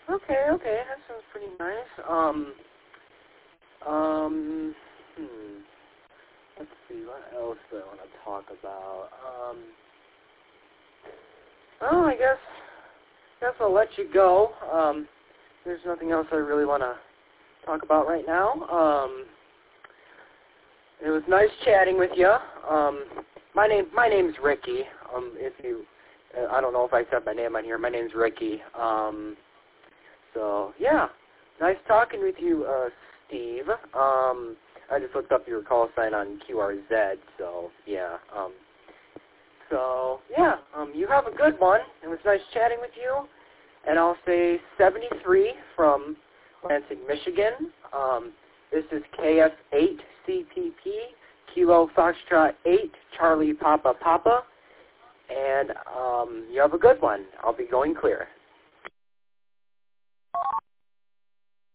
Okay, that sounds pretty nice. Let's see, what else do I want to talk about? Well, I guess I'll let you go. There's nothing else I really want to talk about right now. It was nice chatting with you. My name's Ricky. I don't know if I said my name on here. My name's Ricky. So yeah, nice talking with you, Steve. I just looked up your call sign on QRZ. So yeah. You have a good one. It was nice chatting with you. And I'll say 73 from Lansing, Michigan. This is KF8CPP, Kilo Foxtrot 8, Charlie Papa Papa. And you have a good one. I'll be going clear.